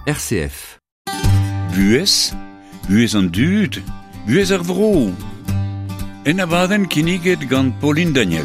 RCF. Bues an dud, bues ar vro. En abaden kiniget gant Pauline Daniel.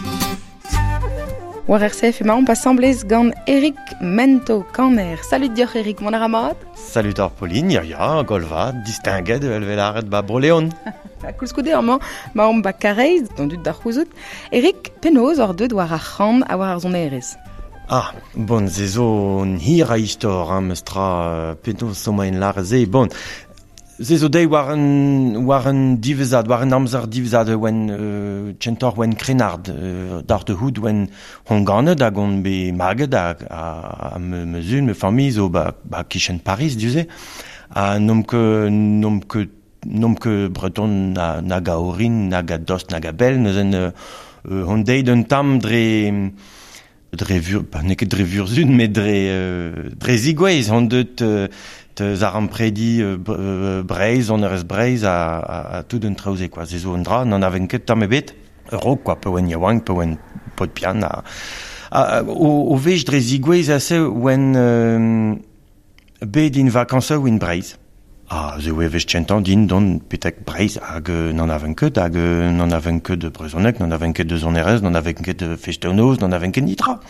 War RCF emañ pa samblez gant Eric Mento Kanner. Salut diolch Eric, mon aramad. Salut Pauline, ya, golva, distinguet de elvelaret ba broleon. Koulskoude amañ, ma om ba kareiz, don dud da c'houzout. Eric, penoz or deud war ar c'hant a war ar zon erez. Ah, bon, ze zo un hir a istor, meus tra penoz soma en lar ze, bon. Ze zo dei war un divezad, war un amzer divezad wen tchentor wen krenard, d'ar de houd wen honganet hag on be maget a me zun, me fami zo ba kichen Paris, duze. A nomke breton nag a orin, nag a dost, nag a bel, neuzen hon dei d'un tam dre neket dre vurzun, met dre zigweiz, hon deut zar an predi breiz, on eres breiz a tout d'un traoze, quoi. Zezo un dra, n'an aven ket tam ebet, rok, quoi, peoen yaouank, peoen pot pian, o vez dre zigweiz ase oen bet in vakansa ou in breiz. Ze oe vez tchentan din don petek breiz hag n'an aven ket de brezonek, n'an aven ket de zonerez, n'an aven ket de festenoz, n'an aven ket nitra.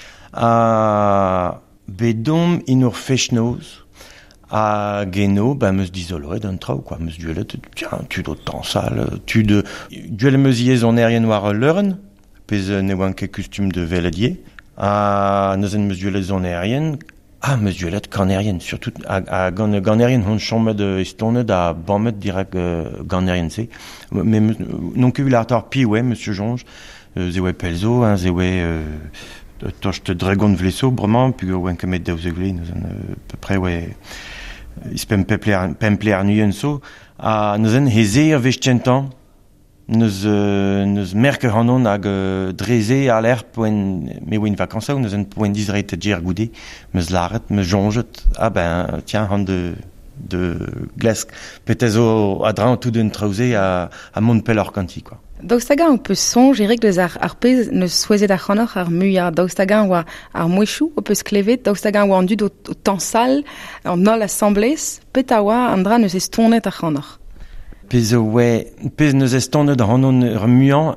Bet dom in ur festenoz, a geno, meus dizoloet an trao, quoi, meus duelet, tiens, tu do tansal, duel meus yez on erien war leuren, pez ne oan ket kustum de veledier, neuzen meus duelet on erien, meus duelet ganerien, surtout, ganerien hon chomet estonet a bammet direk ganerien se, mais non ket ul artar pi, ouais, monsieur Jonge, ze oe pelzo, ze oe tocht dragon vleso, bremañ, puis oen kemet daouz egle, neuzen, peu près, ouais, ispem pemple ar nuien so, neuzen heze ar vez tchentan, neus merke hanon hag dreze ar l'er poen me oen vakansaou, neuzen poen dizret djer goude, meus laret, meus jonget, tiens, han de glesk, petez o adran tout d'un traoze a mont pel ar kanti, quoi. Daostagan o peus sonj, Eric, deus ar pez neus souezet ar c'hanoc'h ar muiañ. Daostagan oa ar mouechou o peus klevet, daostagan oa an dud o tansal, an ol assemblez, pet a oa an dra neus estonet ar c'hanoc'h. Pez neus estonet ar hanon ur muiañ,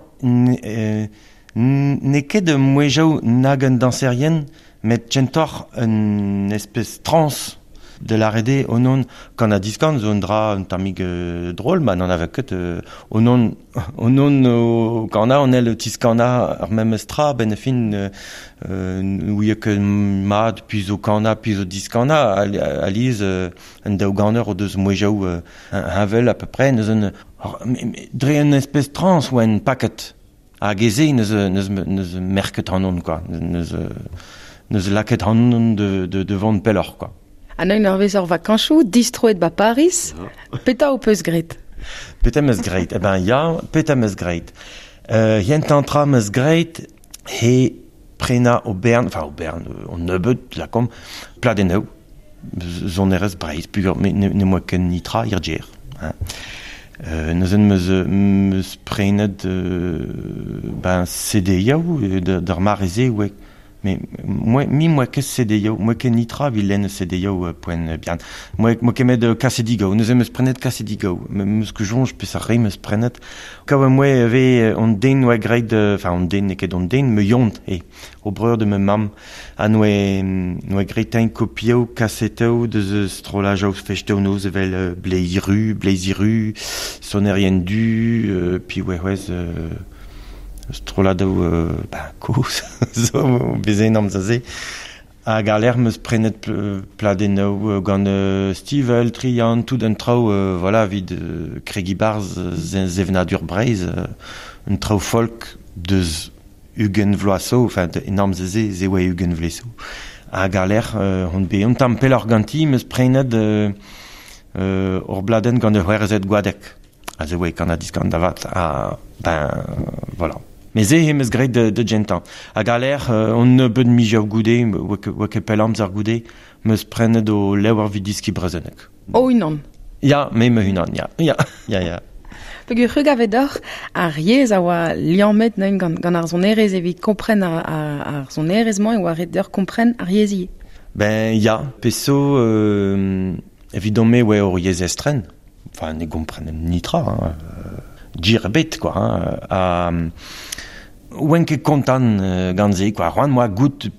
ne ket de mouejou nag un danserien, met tchentor un espèce trans de l'arrede onon kan a diskan zo un dra un tamig drôle, n'an ave ket onon kana on el tiskana ar mem estra ben fin ouie ke mad puis o kana puis o diskana aliz un daou ganer o deus mouejou havel à peu près neuzen dre un espèce trans ou un paket a geze neus merket hanon, quoi, neus laket hanon de vant pelor, quoi. An eun ar vez ur vakañsoù, distroet ba Paris, peta o peus gret. Peta meus gret, peta meus gret. Hient antra meus gret, he prena o Bern, on nebeut, lakom, pladeneu, zonerez breiz, pugur, ne moa ken nitra, irgir. Neuzen meus prenet CDIaou, d'ar mareze, ouek, mais moi que CDIO, moi que nitra vilaine CDIO point bien. Moi que med Cassedigo, nous aimons prenet Cassedigo. Mus que jonge puis ça rime prenet. Quand moi avait on den ouais grade, on den que on den me yont et au breur de me mam a nous gretin copio cassetto de strolage au festeau vel blaziru sonnerien du puis ouais strolado kous zo bezen am zaze a galer meus prenet pladenau gant stivel trian tout d'un trao voilà vid kregibarz zevnadur breiz un trao folk deus ugen vloaso, enfin enorm zaze ze oe ugen vleso a galer hon be on tampel ar ganti meus prenet ur bladen gant c'hwerezet gwadek a ze oe kan a diskan davat voilà. Mais ze meus gret de gentan. A galer, on ne beut mijav goude, oa pelamz ar goude, meus prenet o lewar vidiski brezenek. O unan. Ya, me unan, ya. Peogwir c'heugavedoc'h ar yez a oa liammet gant ar zonerez evit kompren ar zonerez-mañ e oa ret d'ur kompren ar yeziye. Ben, ya, peso, évidemment, ouais, oriez estren. Enfin, ne comprennent nitra, hein. Dirbet, quoi, hein. Wen ket kontan ganze, quoi. Roan moi gout,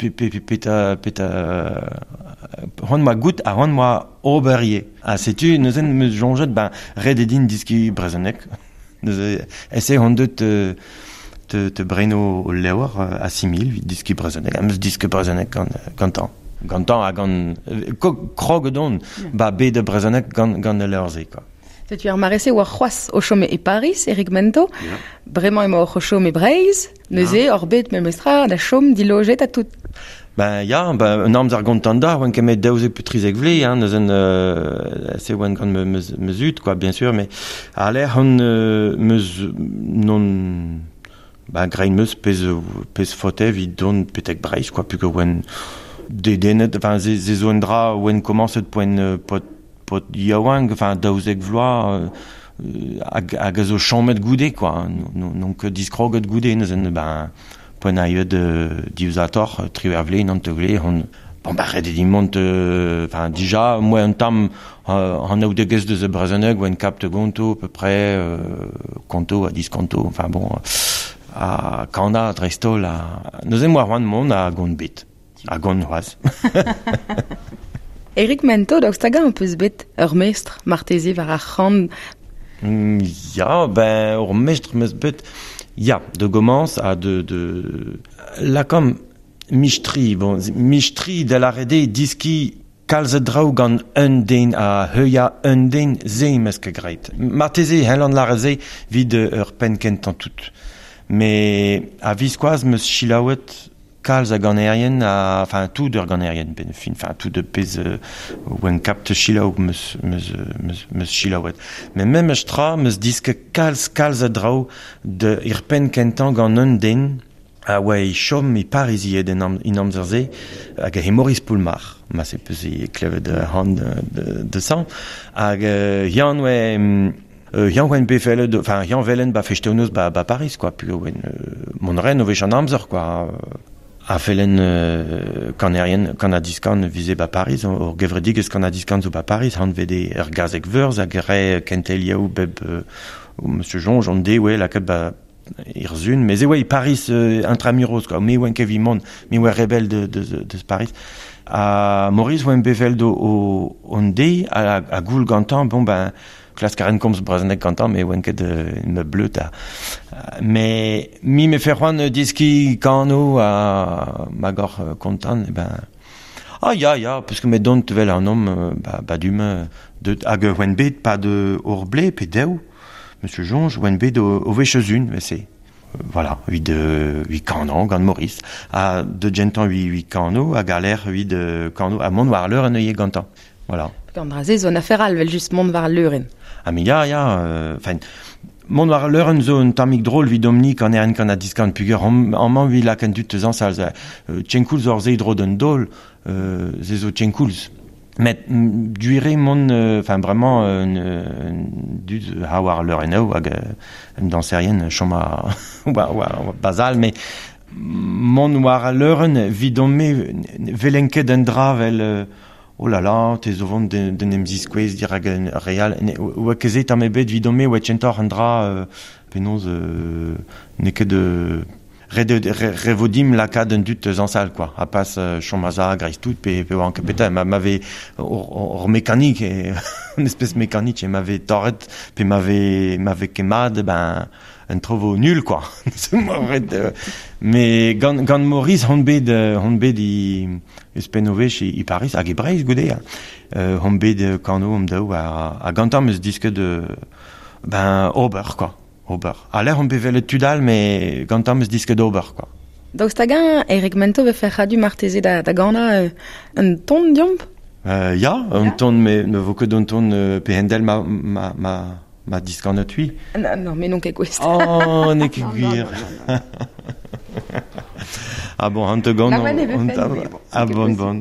roan moi gout, a roan moi oberje. Setu, neuzen me jonget, ben, red edin diski brezenek. Esse hondet te breno o lewer a 6000, diski brezenek. Ameus diski brezenek gantan. Gantan a gant... Krog don, ba be de brezenek gant leurze, quoi. Tu as remarqué war c'hoaz o chom e Paris, Eric Mento, bremañ emo o chom e Breiz, neuze, orbet me mestra, da chom diloget a tout. Ben, ya, un amz ar gontan da, oan kemet daouzek putrizek vle, hein, neuzen, c'est oan gant me zut, quoi, bien sûr, mais a l'air on non... Ben, grein meus pez fotev i don petek Breiz, quoi, puke oan dedenet, enfin, ze zo en dra oan komanset poen pot yaouang, enfin, daouzek vloa, hag zo chomet goude, quoi. Donc, diskroget goude, neuzen, ben, poen aïeud diusator, triwer vle, nante vle, bon, bah, red edin mont, enfin, déjà, moi, un tam, an aou degez de ze brezeneg, oan kap te gonto, à peu près, konto, a diskonto, enfin, bon, a kanda, a drestol, neuzen moa roan mon a gont bet, a gont c'hoaz. Eric Mento, daoust hag an peus bet ur mestr martezi war ar c'hant. Ya, ben, ur mestr meus bet, ya, de gomans a de la kom mistri, bon, mistri de la rede diski kalze draou gant un den a heuia un den ze meus ke greit. Martezi helan la reze vid ur pen kentan tout. Mais a viskoaz meus chilaouet kalz a ganerien, enfin, tout d'ur ganerien, ben fin, enfin, tout de pez ouen kap te chilaou meus chilaouet. Mais même estra, meus diske kalz a drao de ir pen kentan gant un den, a oa chom e Pariziet in amzerze, hag e Maurice Poulmar, ma se peus e klevet de hand de sang, hag yan oe... Yan oen befelle, enfin, yan velen ba festeunus ba Paris, quoi, puis oen mon ren o vech an amzer, quoi, a felen kanerien, kan a diskan vize ba Paris, or gevredigez kan a diskan zo ba Paris, han vede er gazek veurs, hag re kentel yaou beb Monsieur Jon, Jon de, ouais, la ket ba irzun, mais ouais, Paris intramuros, quoi, me oen kevimon, me oen rebel de Paris. A Maurice oen beveldo o onde, a goul gantan, bon, ben, klas karen komz brazenek gantan, mais oen ket me bleut a. Mais mi me fer c'hoant diski kano a magor kontan, e ben... Ah, ya, parce que me don tevel an om, ba dume, hag oen bet pa de orble, pe deu, Monsieur Jonge, oen bet o vechezun, c'est... Voilà, vid kano, gant Maurice. A de gentan vid kano, a galer vid kano, a mont war leur en eie gantan. Voilà. Gant raze zone afferal, vel just mont war leuren. Ah, mais ya, enfin... Mont war leuren zo un tamik drôle vid omni kan eren kan a diskan puger an man vid laken dut teus ansal. Tchenkoulz or ze dro d'un dol, ze zo tchenkoulz. Met duire mon, enfin vraiment, dut ha war leuren eo, hag d'an serien choma basal, mais mon war leuren vid omme velenket un dra vel... Oh là là, te zo vont de nemziskwez dir hag real. Oa kezet am ebet vidome oa tchentor an dra penoz neket de... Revodim lakad un dut zansal, quoi. A pas chomaza, greiz tout, pe oan kapeta. M'ave or mécanique, une espèce mécanique, et m'ave torret, pe m'ave kemad, ben... un trovo nul, quoi. Mais gant Maurice, hon bet i uspenovech i Paris, hag e Breiz goude, hon bet kano daou a gantam eus diske de, ben, ober, quoi. Ober. A l'air, on peut velet tudal, mais gantam eus diske d'ober, quoi. Daoust hag an, Eric Mento ve fer radu marteze da gana un ton diomp? Ya, un ton, me vo ket un ton pe hendel ma diskan atui. Non, mais non ket gwest. Oh, ne ket gwir. Ah bon, an te gant... Ah bon.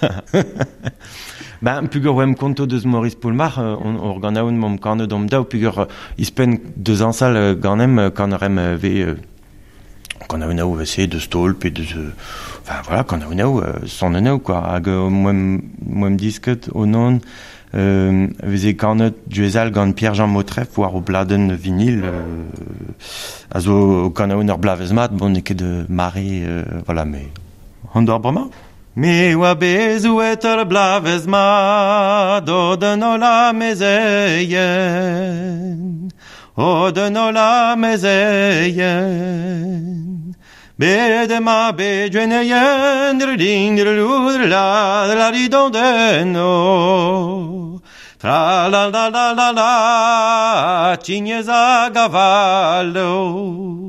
Ben, pugur oem konto deus Maurice Poulmar, or gant aoun mom karne dom daou, pugur ispen deus ansal ganem karnerem ve qu'on a une VC de stolp et de enfin voilà qu'on a une son neo quoi hag moi disket au non veze kanet duezal gant Pierre-Jean Motref war o bladen vinyle azo qu'on a une blavez mat bon ket de marée voilà mais Hondor brama me wa bezu et blavez mat o de no la mezeyen o de no la mezeyen bede ma bedjeneyen ding la ridondeno tra la la la la la cignes a cavallo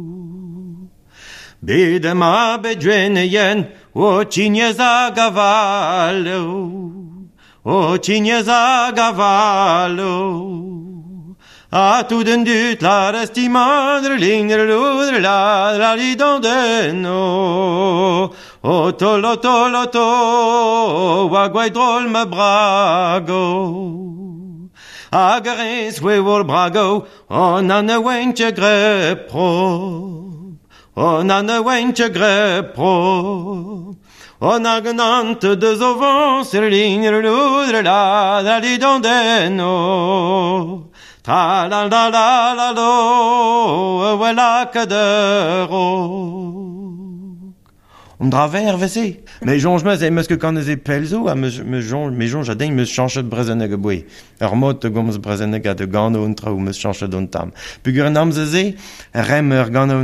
bede ma bedjeneyen o cignes a cavallo o cignes a cavallo a tout d'un dut la restimandre linger la ridondeno o tolo tolo to waguai drôle me brago agares we wor brago on an a wenche grepro on an a wenche grepro on a gnant de zovan sur linger la ridondeno tra la la la la lo voilà que de draver vese mais jonge me que quand les pelzo a me jonge jadin me change de brezeneg boy mot goms brezeneg de gano untra ou me change de tam pugur nam zeze remer gano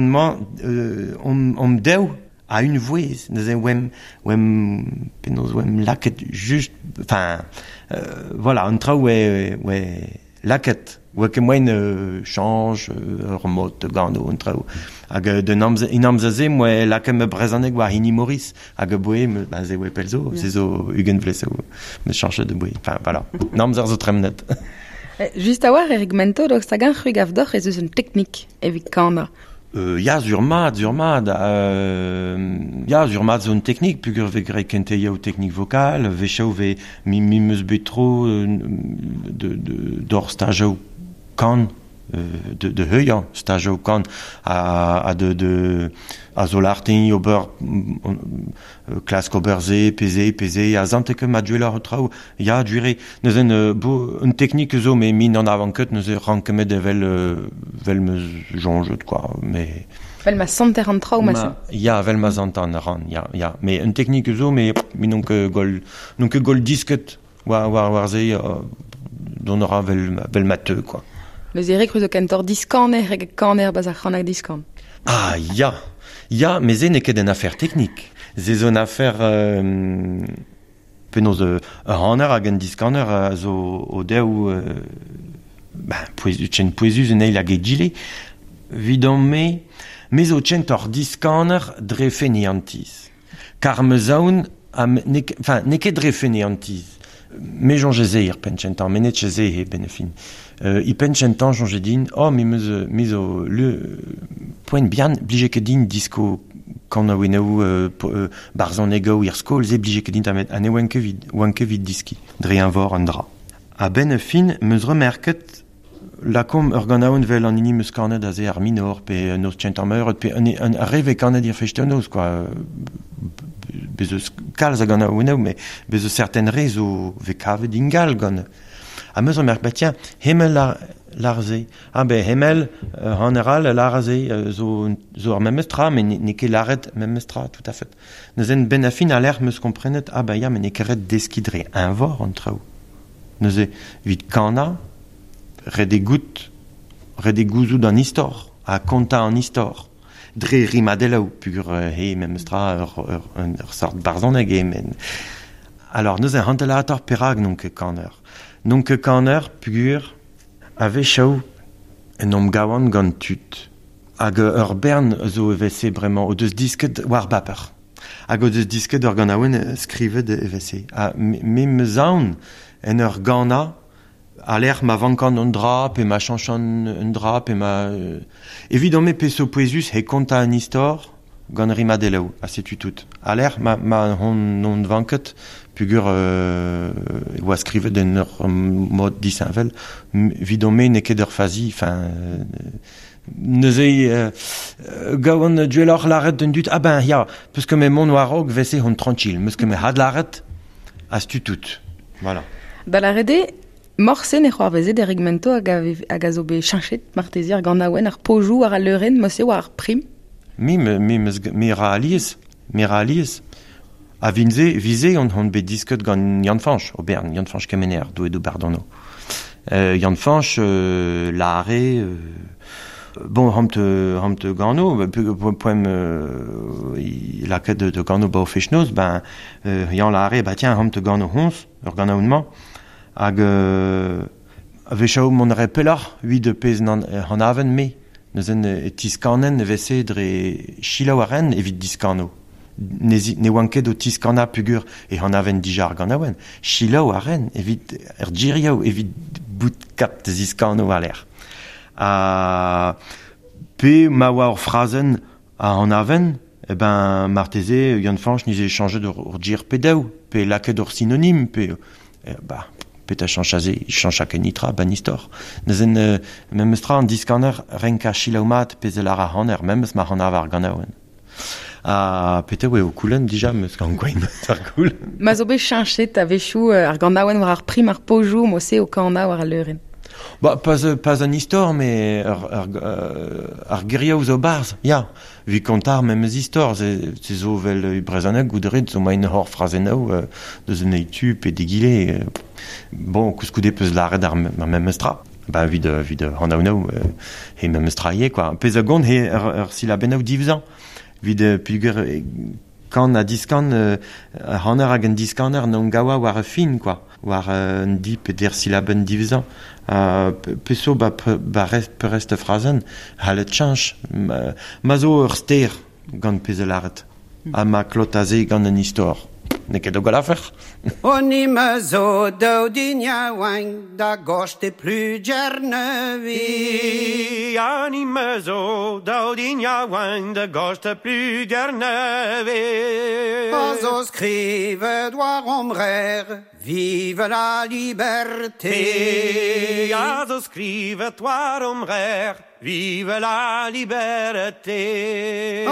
deu à une voix wem penos wem laket juste enfin voilà untra ouais laket ou que moi change remote gano entre hag de namzaze moi la que me brezanek war hini Maurice hag boe me ze we pelzo zezo ugen vleso me change de boe enfin voilà namzer zo tremnet juste à voir Eric Mento donc ça gagne rugavdor et c'est une technique evit kana ja zurmad zone technique pugur ve grek kente ya technique vocale ve chau ve mimus betro d'or stage kan de heuer stage kan a de azolartin ober classe oberze pz a zante que maduela retrau ya duré nous une technique zo mais min en avant que nous rank me de vel me jonge quoi mais vel ma santer en trau ma ya vel ma santer ran ya mais une technique zo mais donc gol disket war ze donnera vel mateux quoi les Eric Ruzo Cantor discanner et canner bazachana discan. Ah, ya, mais c'est n'est que d'une affaire technique. C'est une affaire, penos hanner agen discanner zo o deu, chen poesus en eil age gile, vidon mais o chen tor discanner drefeniantis. Car me zaun, enfin, n'est que drefeniantis. Mais j'en j'ai penchant mais net j'ai benefin I penchant j'en j'ai dit oh mais au le point bien obligé que din disco quand on a barzon ego ir skol c'est obligé que din tamet ane wanke vid diski drein vor andra a benefin me remarquet la com organaun vel an inimus carnet da ze ar minor pe nos chantamer pe un rêve carnet dir fechtenos quoi bezos kalz a gana ou mais bezos certaines réseaux vekave dingal gana a meus remarque bah tiens hemel larze hemel en général larze zo ar memestra mais ne ket laret memestra tout à fait nous en benafin a l'air meus comprenet ya mais ne keret deskidre un vor entre ou nous vit kana redegouzout an istor a konta an istor dre rimadelau pugur memestra sort barzoneg men alors nous en hantelator perag donc kanner pugur ave chau en om gawan gant tut hag ur bern zo evese vraiment o deus disket war baper hag o deus disket ur gant aouen skrivet evese me zaun en ur gana a l'air ma vankan un drap et ma chanchan un drap et ma évidemment peso poesus he conta an histoire gant rimadelau a setu tout a l'air ma non vanket pugur oa skrivet den ur mod disinvel évidemment ne ket ur fazi enfin Neuze gaon duelor laret d'un dut. Ah ben, ja, parce que mes mon warog vese hon tranquille, parce que me had laret astu tout. Voilà. Da la rede, morse ne c'hoarveze de regmento hag a zo be chanchet martezi ar gant aouen ar pojou ar a leuren mosse war ar prim. Mi ra alies. A vize on be disket gant Yann Fanch, o Bern, Yann Fanch kemener, do edo bardono. Yann Fanch, lare, bon, hamte gano, poem la ket de gano ba o fechnoz, ben, Yann lare, bah tiens, hamte gano hons, ur gano aounman, hag vechao mon repelar, 8 pez an aven me, neuzen tiskanen vese dre chila waren evit diskano. Ne wanket o tiskana pugur e an aven dijar gant aouen. Chila waren evit djiriao evit bout kat ziskano a l'air. Pe ma oa ur frazen an aven, e ben marteze Yann Fanch nize change ur djir pe daou, pe laket ur synonym, pe ta chancha ken nitra, ban istor. Neuzen memes tra an diskaner renka chila o mat pe zelar a hanner, memes ma an avar gant aouen. Pete o koulen dija meus gant gwein, ar koul. Ma zo be chanchet a vechou ar gant aouen war ar prim ar pojou mosse o kana war a leuren. Bah, pas an istor, mais ar geria zo barz, ya. Vi kontar memes istor, ze zo vel brezaneg goudret, zo ma in hor frazenao, deus un eitu pe degile. Bon, kouskoude peus laret ar memes tra. Bah, vid an aounao, he memes traie, quoi. Pez a gont he ar silabenao divzan. Vid pugur kan a diskan a hanner hag en diskaner non gawa war a fin, quoi. War un dip der silaben divzan. Peso ba rest frazen halet chanch. Ma zo ur ster gant pezelaret. A ma klotaze gant an istor. Ne ket o gala fer. On y me zo daudinia wang da goste plus gernevi. On y me zo daudinia wang da goste plus gernevi. Ozo scrive doar omrer, vive la liberté. Ozo scrive doar omrer, vive la liberté.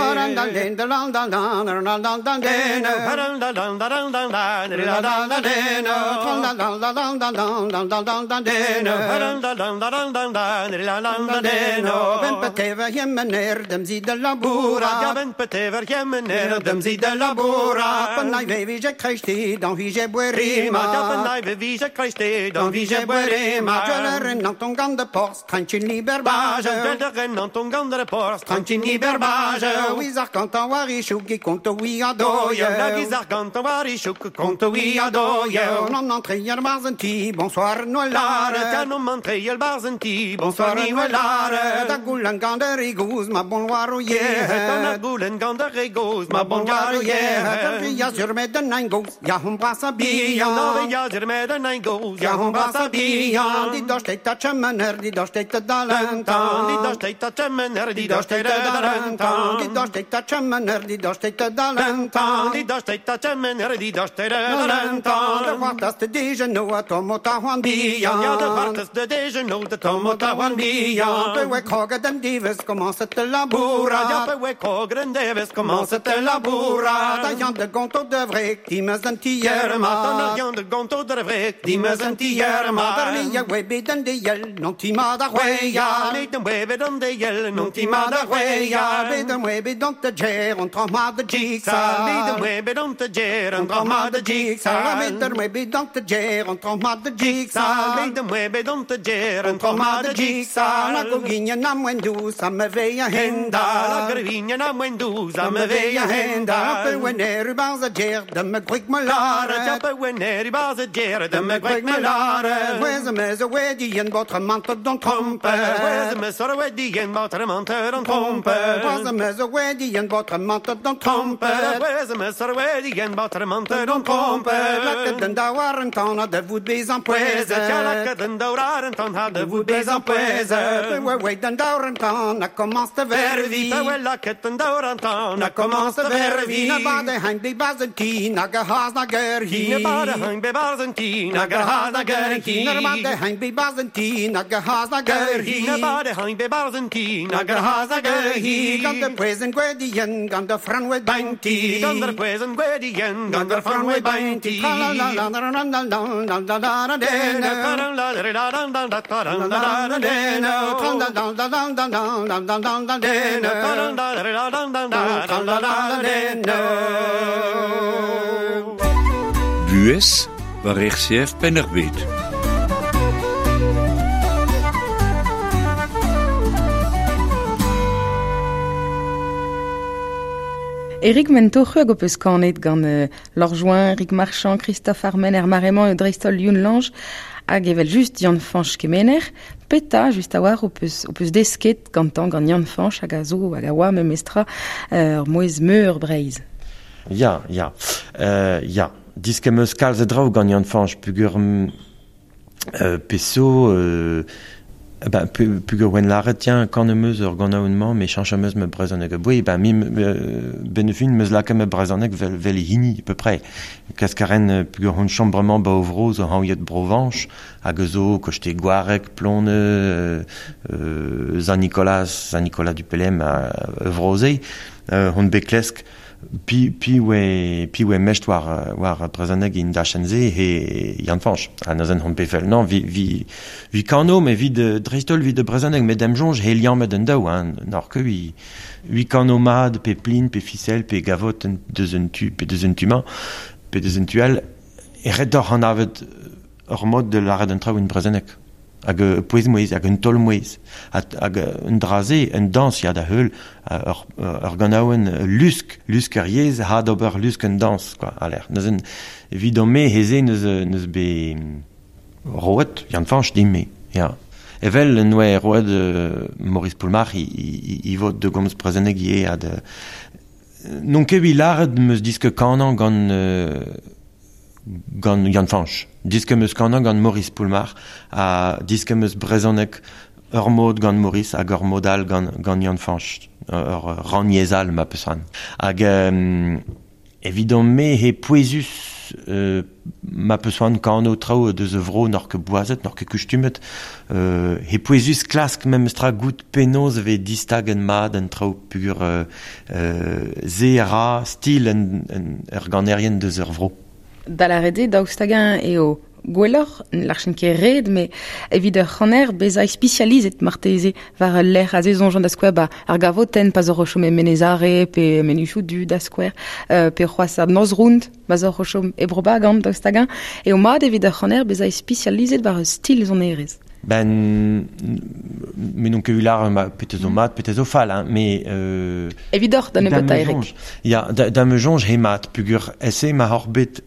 Ben petever jemener dem zi de labura. Ben petever jemener dem zi de labura. Penai vevi je kreishti dan vi je buerima. Penai vevi je kreishti dan vi je buerima. Je le renant ton gant de post, tranquille liberbage. De renant ton gant de post, tranquille liberbage. Wizar kantan warichouk qui compte oui adoye. Wizar kantan warichouk compte oui adoye. Non entreier barzenti, bonsoir noelare. Canon entreier barzenti, bonsoir noelare. Da goulen gant de rigouz, ma bon warouye. Da goulen gant de rigouz, ma bon warouye. Ja sur med den ein gous, ja hon brasa bia. Ja sur med den ein gous, ja hon brasa bia. Di da steht da chemener, di da steht da lantan. Di da steht da chemener, di da steht da lantan. Di da steht da chemener, di da steht da lantan. Di da steht da chemener, di da steht da lantan. De wartaste déjeuner a tomota wan bia. Ja, de wartaste déjeuner de tomota wan bia. Pe we koga dem dives commence te labura. Ja, pe we koga dem dives commence te labura. Da jan de gonto de vrek, die me zijn tierma. Da jan de gonto de vrek, die me zijn tierma. Daar wie je we biden de jel, non ti ma da weja. Nee, dan we biden de jel, non ti ma da weja. Biden we bidon te jer, on trok ma de jigsa. Biden we bidon te jer, on trok ma de jigsa. Biden we bidon te jer, on trok ma de jigsa. Biden we bidon te jer, on trok ma de jigsa. La goginja na mwendu, sa me veja henda. La goginja na mwendu, sa me veja henda. Pe wanneer u baas jer, de me kwik me lare. Pe wanneer u baas jer, de me kwik me lare. Wees me zo wedi en botre mantel don trompe. Wees me zo wedi en botre mantel don trompe. Wees me zo wedi en botre mantel don trompe. Wees me zo wedi en botre mantel don trompe. Lakken den d'awar un ton de vous des empoise. Tialaka den daurar en ton de vous des empoise. Ouais, d'awar un ton, a commence de vervi. Tawella ketten daurar en ton, Na commence de vervi. Na bade hang de bazenti, na gehas na gerhi. Ne bade hang be barzenti, na gehas na gerhi. Na bade hang de bazenti, na gehas na gerhi. Ne bade hang be barzenti, na gehas gehas na na gerhi. gerhi. Gan de presen gwedien, gan de franwe bainti. Gander pwesen gwedien, gander franwe franwe bainti. Bues war rechtsjef Pennerbeet. Eric Mentoche go peus kanet gant Lorjoin, Rick Marchand, Christophe Armen, Marement et Dreistol Youn Lange hag evel just Yann Fanch kemener, peta just a war o peus desket gantan gant Yann Fanch hag a zo hag a oa me mestra moez meur breiz. Ja. Diske meus kalze draou gant Yann Fanch pugur peso pugur wen laret tiens kan meus ur gant aounman me chancha meus me brezonek boui mi benefin meus laka me brezonek vel hini peu près kaskaren pugur hon chambrement ba ovro zo han yet brovanch hag zo kochte gwarek plone Saint-Nicolas du Pelem vrozei hon beklesk Pi we mesht war prezeneg in dachenze he Yann Fanch. Anazen hon pefel. Non, vi kano, me vi de Dreistol, vi de prezeneg, me dem jonge he liam med en daou, nor ke vi kano mad, pe plin, pe ficel, pe gavot, deus un tuman, pe deus un tuel, e red d'or an avet ur mod de la red un trao in prezeneg. Hag poez moez, hag un tol moez, hag un draze, un dans ya da heul, ur ganaouen lusk ur yez, had ober lusk un dans, quoi, aler. Neuzen, evidon me, heze, neus be roet, Yann Fanch dim me, ya. Evel, noe roet Maurice Poulmar, i vot de gomz prezeneg ie, ad... Non ket vi laret meus diske kanan gant Yann Fanch. Diske meus kanan gant Maurice Poulmar, a diske meus brezonek ur mod gant Maurice hag ur modal gant Yann Fanch, ur raniezal ma peus an. Hag evidon me he poezus ma peus an kano trao deus evro nor ke boazet, nor ke kustumet, he poezus klask mem stra gout penoz ve distag en mad en trao pugur ze ra stil ur ganerien deus ur vro. Da la rede daoustagin eo gwellor, l'archen ket red, me evit ur c'haner bezai specializet marteze var l'er a zezonjon da skouer ar gavoten pas ur rochom e menezare pe menuchou du da skouer pe c'hoaz ar nozround pas ur rochom e brobagam daoustagin eo mad evit ur c'haner bezai specializet var ur stil zon erez. Mais non que ular peut-être au mat, peut-être au fall, hein, mais évidor dans le bataille Eric. Ja, da me jonge he mat pugur esse ma horbet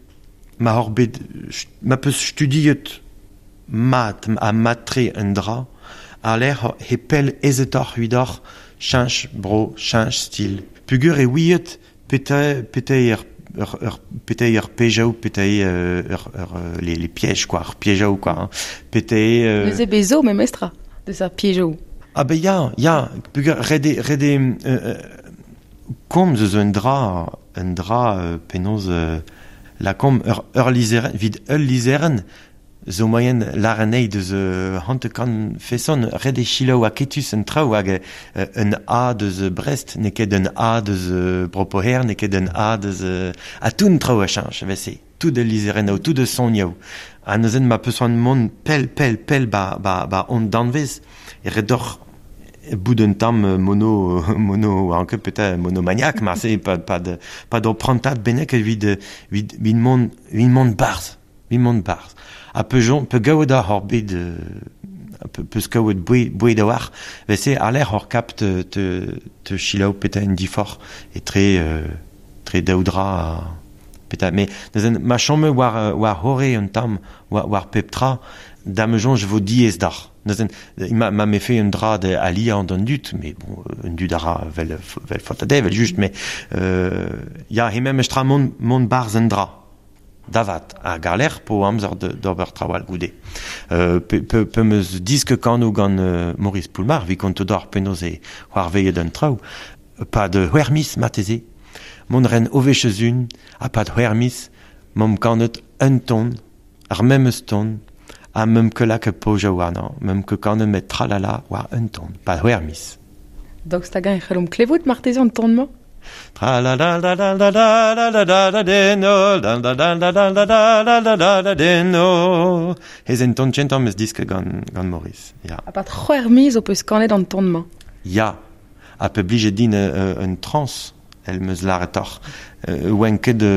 ma peut studiet mat a matre un dra a l'air he pel ezetor huidor change bro change style pugur e wiet peut-être péjao les pièges quoi pièjao quoi hein. Les bezo mais mestra de ça pièjao ah ben ya rede comme un drap penos la comme liseren vid liseren zo moyen l'aranei de ze hantekan fesson rede chilo a ketus en trao hag un a de ze Brest ne ket un a de ze Propoher ne ket un a de ze a tout trao a change vese tout de liseren ou tout de son yao a neuzen ma peus an mon pel ba on danvez e redor bout d'un tam mono anke peut-être monomaniaque mais c'est pas de prantat benek vid mon bars a peu gauda horbid peu skaout boué da war vese a l'air hor cap te chilao peut-être un difor et très daudra peut-être mais ma chambre war hore un tam war peptra dame jonge vo diez dar m'a me fait un drap de alia en d'un dut mais bon un dut dara vel fotade vel juste mais ya he même stra mon bars un drap davat a galer po amzer d'ober trawal goude. Pe meus diske kanou gant Maurice Poulmar, vi kont d'or penoze war veillet d'un trau, pa de huermis mateze, mon ren ovechezun, a pa de huermis, mom kanet un ton, ar memes ton, a mem que la que poja wana, mem que kanet met tralala war un ton, pa de huermis. Daostagan e c'hellom klevout marteze an tonnement? Hez en ton tchentam eus diske gant Maurice. Ya. A pat c'hwer miz o peus kanet an tonnement? Ya. A pe blije din un trans, el meus laretoc'h, ouen ket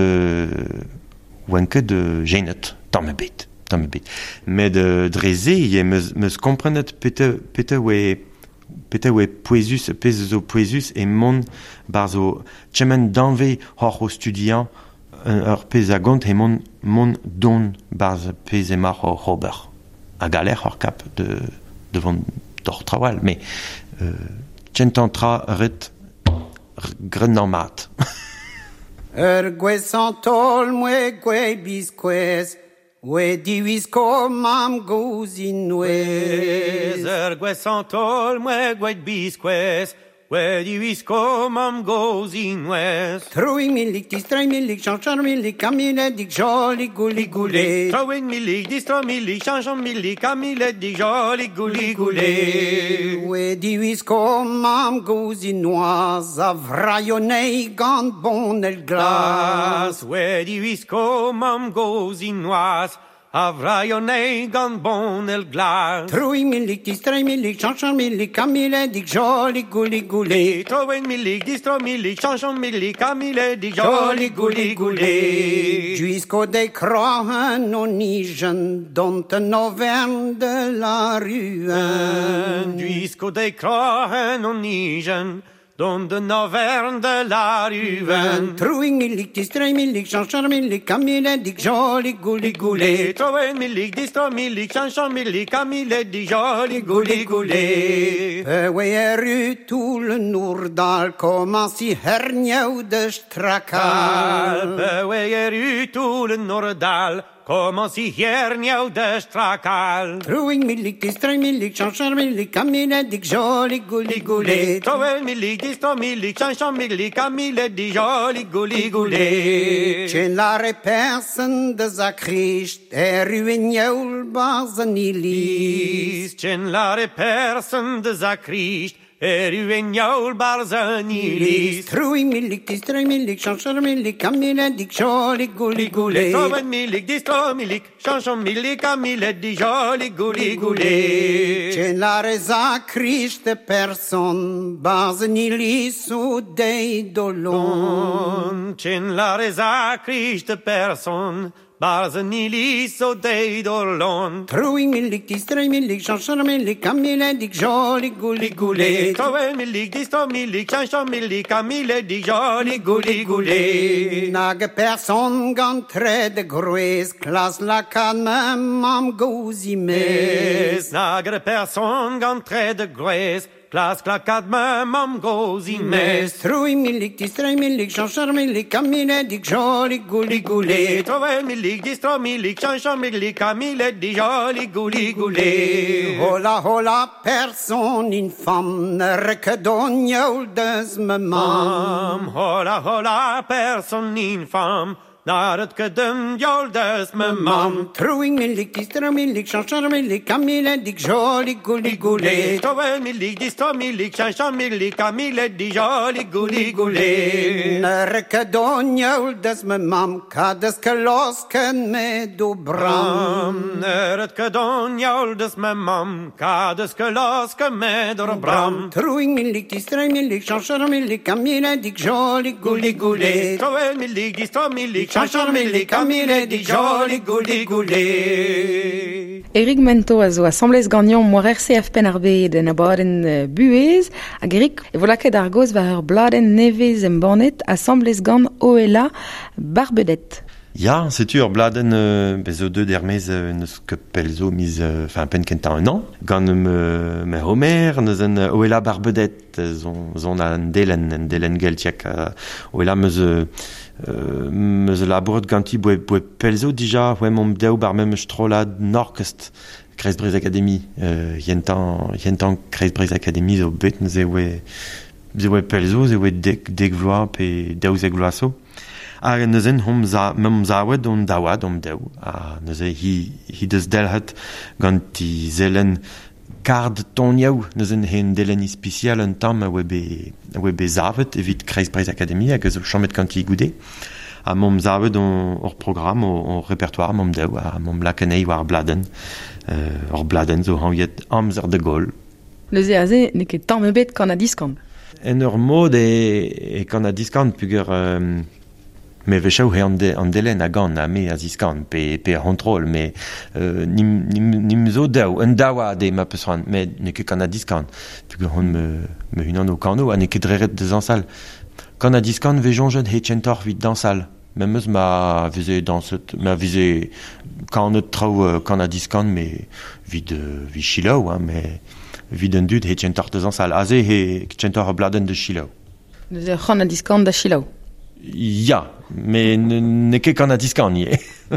de genet, tamm ebet. Met dreze, ie meus komprenet pete oe poezus, pez zo poezus e mon bar zo tchemen danve hor o studiant ur pez a gont e mon don bar pez e mar hor ober. A galer hor kap devant d'or trawal, me tchentan tra ret grennan mat. Gwesantol mwe gwe biskwez, we diwisko mam gouzinwez. Gwesantol mwe gwe biskwez, we diwisko mam gouzinwez. Trouing milik, distrai milik, chanchar milik, kamile dik joli gouli goulé. Trouing milik, distro milik, chanchar milik, kamile dik joli gouli goulé. We diwisko mam gouzinoise, a vrayonei gant bon el glas. We diwisko mam gouzinwaz, a vrayonei gant bon el glas. Trouing milik, distrai milik, chanchar milik, kamile dik joli gouli goulé. Trouing milik, distro milik, chanchar milik, kamile dik joli gouli goulé. Juisko de crohen o nigen, dont en Auvergne de la Ruen. Juisko de crohen o nigen, don de Auvergne de la Ruen. Trouing milik, distrai milik, chanchar milik, kamile dik joli gouli goulé. Trouing milik, distro milik, chanchar milik, kamile dik joli gouli goulé. We tout le Noordal, comment si hernieuw de strakal. We tout le Noordal, comment si hernieuw de strakal. Trouing milik, distrai milik, chanchar milik, kamile dik joli gouli goulé. Trouing milik, distro milik, chanchar milik, kamile dik joli gouli goulé. Tjen lare persen de zakrist, ruinjeul bazanilis. Tjen lare persen de zakrist, ruinjeul bazanilis. Trouing milik, distrai milik, chanchar milik, kamile dik joli gouli goulé. Trouing milik, distro milik, chanchar milik, kamile dik joli gouli goulé. Tjen lare zakrist person, bazanilis ou dei dolon. Tjen lare zakrist person, bazanilis ou dei dolon. Trouing milik, distrai milik, chanchar milik, kamile dik joli gouli goulé. Trouing milik, distro milik, chanchar milik, kamile dik joli gouli goulé. Nage person gant tre de grues, klas la kan mam gouzi mes. Nagre person gant tre de grues, klas klakat mam gouzi mes. Trouing milik, distrai milik, chanchar milik, kamile dik joli gouli goulé. Trouing milik, distro milik, chanchar milik, kamile dik joli gouli goulé. Hola, hola, person in fam, rekedon jeul des me mam. Hola, hola, person in fam, naret kedem jol des me mam. Trouing milik, distrai milik, chanchar milik, kamile dik joli gouli goulé. Trouing milik, distro milik, chanchar milik, kamile dik joli gouli goulé. Rekedon jeul des me mam, kades kelosken me do bram. Naret kedem jol des me mam, kades kelosken me do bram. Trouing milik, distrai milik, chanchar milik, kamile dik joli gouli goulé. Trouing milik, distro milik, chanchar milik, kamile dik joli gouli goulé. Erik Mento a zo assemblez ganyan moarer CF pen ar bet en abaden buez, hag Erik, e volaket ar goz war ur bladen nevez en bannet assemblez gant OLA barbedet. Ja, c'est ur bladen bezo deux dermez neus que pelzo mis pen kenta un an. Gant me homer neus en oela barbedet zon a un delen geltiak oela meus labouret ganti boe pelzo dija mom deu bar mem strolad norkest Kreisbreizh Academy. Yentan Kreisbreizh Academy zo bet neus e pelzo ze deg vloa pe daouzeg vloaso. A neuzen mem zaouet on daouad om deu. A neuze hi deus delhet gant i zelen kard tonioù neuzen hen delen ispicial un tamm a webe zavet evit Kreisbreizh Academy hag eus chamet gant i goude. A mom zavet or program, o repertoire mom deu, a mom lakenei war bladen. Or bladen zo hanviet amzer de gol. Neuze a ze ne ket tamm ebet kan a diskant. En ur mod e kan a diskant pugur... Me vechau he an delen a gant a me a ziskan pe a control, me nim zo deu, un daoa de ma peus ran, me ne ket kan a diskan. Pugur hon me unan o kano, a ne ket dreret de zansal. Kan a diskan vejonjet he tchentor vid dansal. Mem eus ma veze danset, ma veze kanet trao kan a diskan, me vid chilaou, me vid un dud he tchentor de zansal. A ze he tchentor a bladen de chilaou. Neuze kan a diskant da chilaou. Ja, me ne ket kan a diskan nie.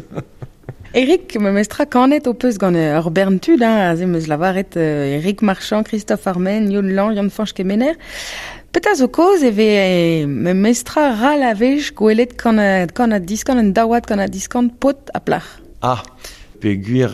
Eric, me mestra kanet o peus gant ur berntud, a ze meus lavaret Eric Marchand, Christophe Armen, Yon Lan, Yann Fanch Kemener. Peta zo koz eve me mestra ra la vej gwelet kan a diskan en daouad kan a diskan pot a plach. Ah, pe gwir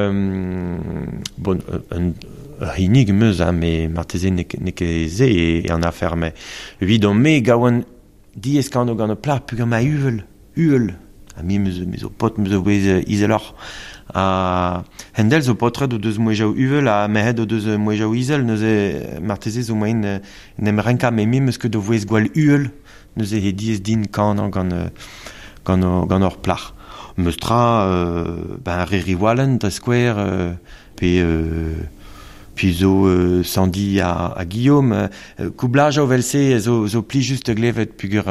bon hinig meus me marteze ne ket ze e an afer me evidon me gaouan dieskano gant a plach pugur ma uvel. A mi meus o pot meus o wez izelor. A hendel zo potret o deus mouejau uvel a mehet o deus mouejau izel neuze marteze zo moen nem renka me mi meus ket o wez gwal uvel neuze he diez din kanan gant ur plach. Meus tra re riwalen da skwer puis zo Sandy a Guillaume koublaj o velse zo pli just glevet pugur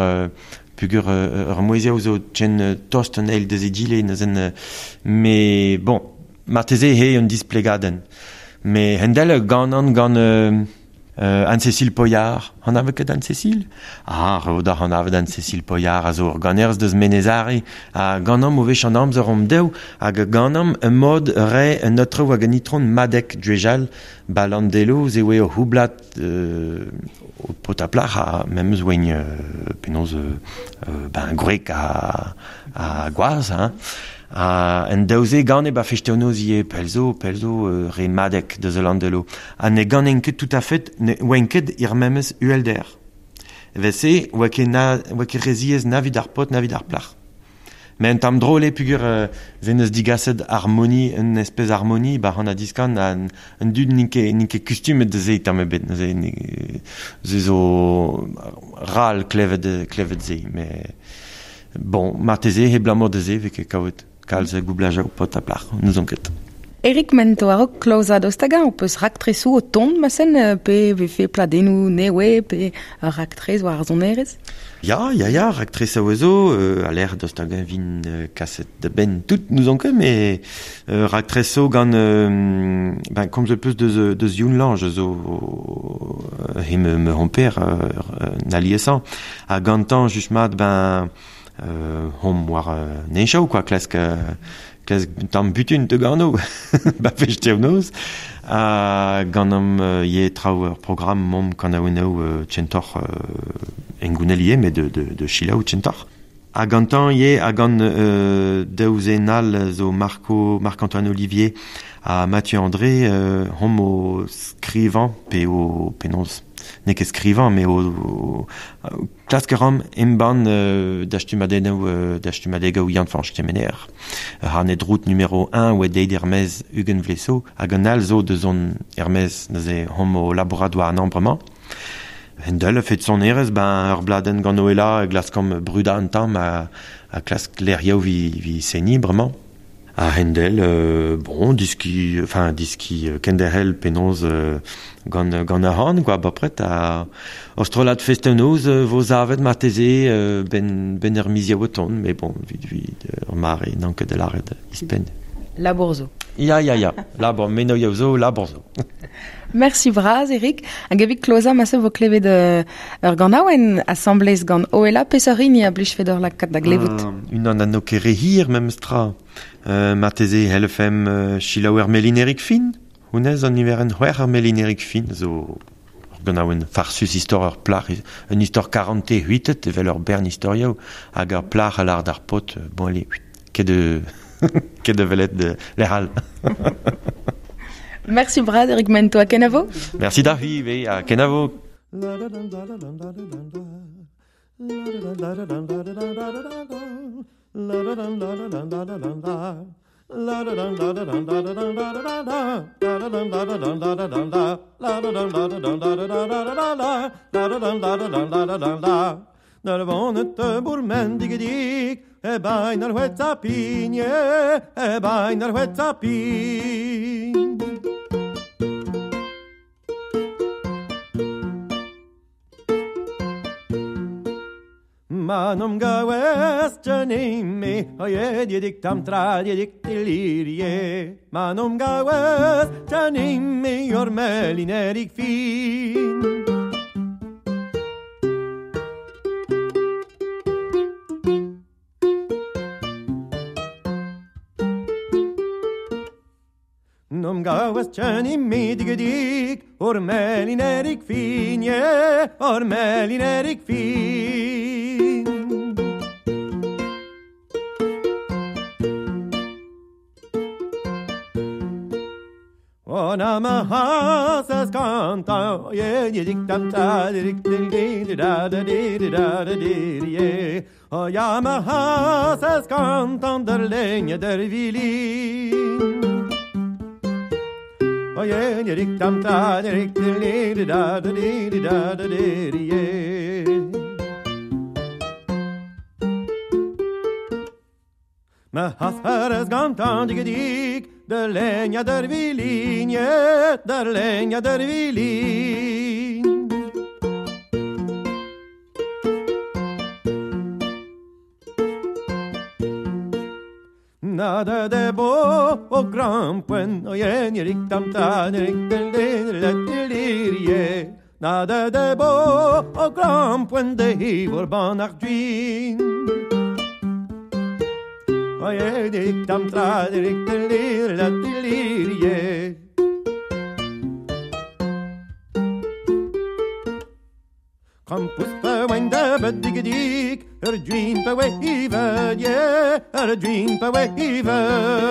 ur moeziaou zo tchen tost an eil deus edile neuzen me bon marteze he un displegaden me hendel gant Anne-Cécile Poyard, an avet ket Anne-Cécile? Reodar an avet Anne-Cécile Poyard a zo ur ganerz deus menezari a ganom o vech an amzer om deu hag ganom un mod re un notre hag an itron madek dwejal balandelo zewe o houblat o pot a plach a mem eus oin penoz gwrek a gwaz, en daouze gane ba festeonoz ie pelzo re madek de zelandelo. A ne ganen ket tout a fait, ne oen ket ir memes uelder. Vese, oa ket reziez navid ar pot, navid ar plach. Men tam drole pugur zen eus digased harmoni, un espèce harmoni, ba an a diskan un dud ninke kustumet de ze tam ebet, ze zo ral klevet ze, mais bon, marteze he blamor de ze veke kavet kalz goublaja o pot a plach, nous on ket. Eric mento a rok klauza d'Ostagan, o peus raktresu o tont masen pe vefe pladenou newe pe raktrez war zonerez? Ja, raktrez a oezo, a l'air d'Ostagan vin kaset de ben tout nous on ket, mais raktrezo gant kom ze peus deus youn lange zo he me romper n'aliesan. A gantan just mat hom war nechaou quoi, klesk tam butun de gano ba festeonoz a ganom ye traour program mom kan a weno tchentor engounelier mais de chila ou tchentor a gantan ye a gant daouzenal zo Marc-Antoine Olivier a Mathieu André hom o skrivan pe o penoz ne ket skrivan, mais o klaskeram emban d'achtumadega ou Yann Fanch Kemener. Harnet route numéro 1 ou deid Hermès Hugen Vlesso, hag an alzo de zon Hermès neuze homo laboratoire an ambrement. Hendel fet son erez, ur bladen gant noela glaskom bruda an tam a klask lerioù vi seni bremañ. A Handel, bon, diski kenderel penoz gant a han, quoi, bapret, a ostrolat festenoz vos avet mateze ben ur mizia woton, mais bon, vid ur mare nanket de l'ared ispen. La Bourzo. Ya, labor, meno yaouzo, laborzo. Merci braz, Eric. A gavik kloza masse vo klevet ur gant aouen assemblez gant oela peserini a blij fedor lakat da glevout. Unan an no kere hir mem stra. Mateze helfem chilaouer melinerik fin. Hounez an iveren c'hwer ar melinerik fin zo gant aouen farsus istor ur plar, un istor 48 evel ur bern historiao hag ar plar a lar d'ar pot, bon allez, ket de velet de l'eral. Merci Brad, Eric Mento, à Kenavo. Merci David, à Kenavo. När vanet bormen digedik beinar hwetza pinje beinar hwetza pin Manum gawes janime oye didik tam tra didik delirie Manum gawes janime yor melinerik fin Num gawes tjani midigedik or melinerik fin, or melinerik fin. Ona mahasas canta, didik tam ta didik didik da da da da ye. O ja mahasas canta der länge der vilin. Oh yeah, dirik tam ta dirik didik da da da ye. Ma hashares gantan digedik der länge der vilinje der länge der vilin. Nada de bo o grampen o yen rik tam ta rik delirie Nada de bo o grampen de hivor banardwin O yen rik tam ta rik delirie Campus pa wenda bedigedik dream pa weaver, yeah, dream pa weaver.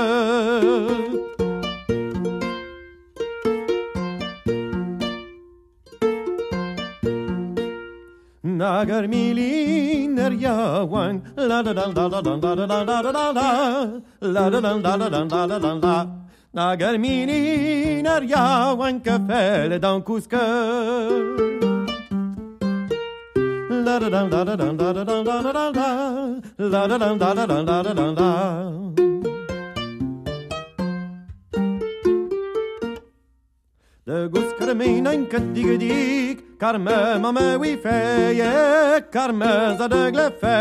Nagar miliner yawan, la da da da da da da da da da da la da da da da da da da da da. Nagar miliner yawan kafele dan kuska. La da da da da da da da da da da da la da da da da da da da da De gus karmein ein kadigedik karme mama wi feye karme za de glefe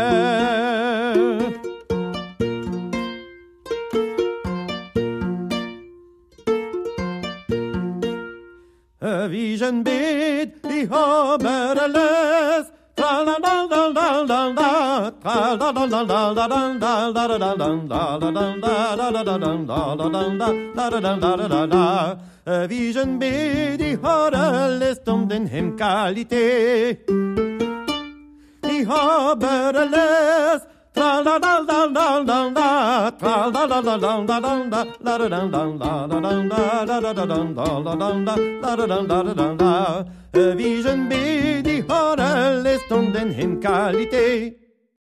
Vision bid I hoberles La la la la la la la la la la la la la la Vision bid har läst om den hemkvalitet I har bara läst la la la la la la la la la la la la la la Vision bid har läst om den hemkvalitet